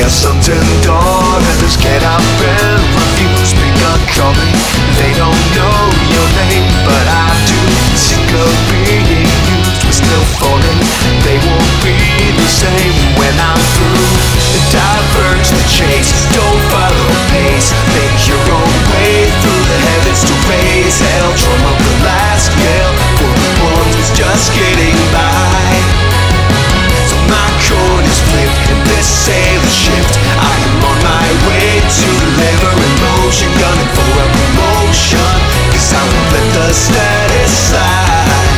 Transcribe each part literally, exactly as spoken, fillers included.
Yes, until dawn, others get up and refuse. Pick up calling, they don't know your name, but I do. Sick of being used, we're still falling. They won't be the same when I'm through. Diverge the chase, don't follow pace. Make your own way through the heavens to raise hell. Drum up the last yell for the one who's just getting by. So my cord is flipped and this sail is shift. I am on my way to deliver emotion, gunning for a promotion, cause I won't let the status slide.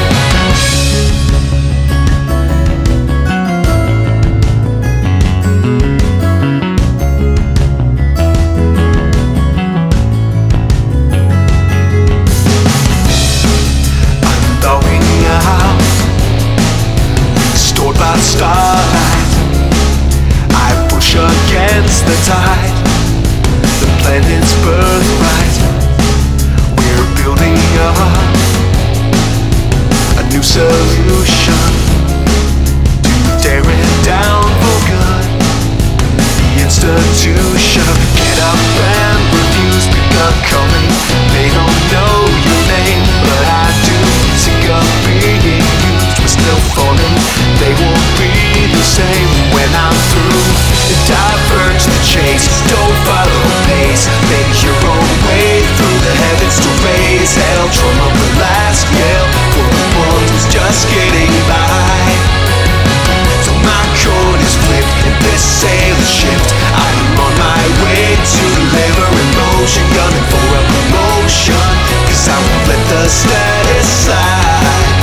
Starlight, I push against the tide. The planet's birthright. We're building up a new solution to tear it down for good. The institution, get up and refuse. Pick up calling, they don't know your name, but I do. Sick of being used, we're still falling. They won't be the same when I'm through. Diverge the chase, don't follow pace. Make your own way through the heavens to raise hell. Drum up the last yell for the one who's just getting by. So my cord is flipped and this sail is shift. I am on my way to deliver emotion, gunning for a promotion, cause I won't let the status slide.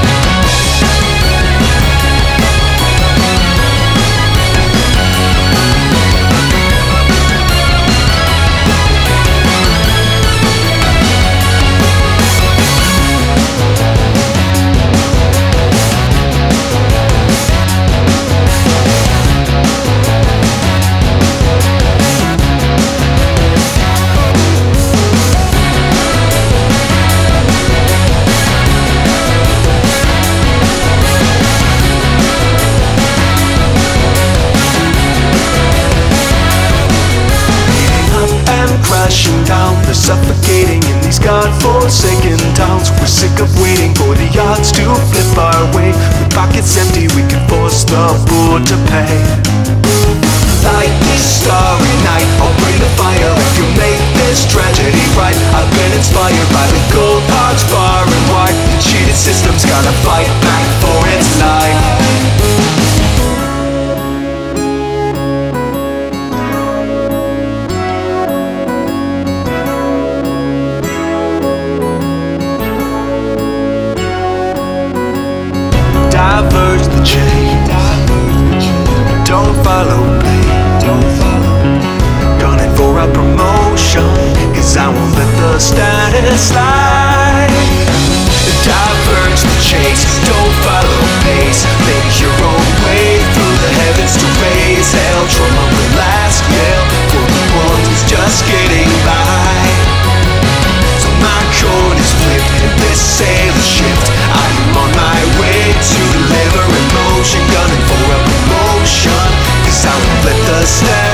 Down, they're suffocating in these God-forsaken towns. We're sick of waiting for the odds to flip our way. With pockets empty, we can force the poor to pay. Light this starry night, I'll bring the fire if you make this tragedy right. I've been inspired by the gold hearts far and wide. The cheated system's gotta fight back for its life. Diverge the chain, don't follow pain, gunning for a promotion, cause I won't let the status slide. Diverge the chase, don't follow pace. Make your own way through the heavens to raise hell. Drum up the last yell for the one who's just getting by. So my cord is flipped and this sail is shift. I am on my way to deliver emotion, gunning for a promotion, cause I won't let the status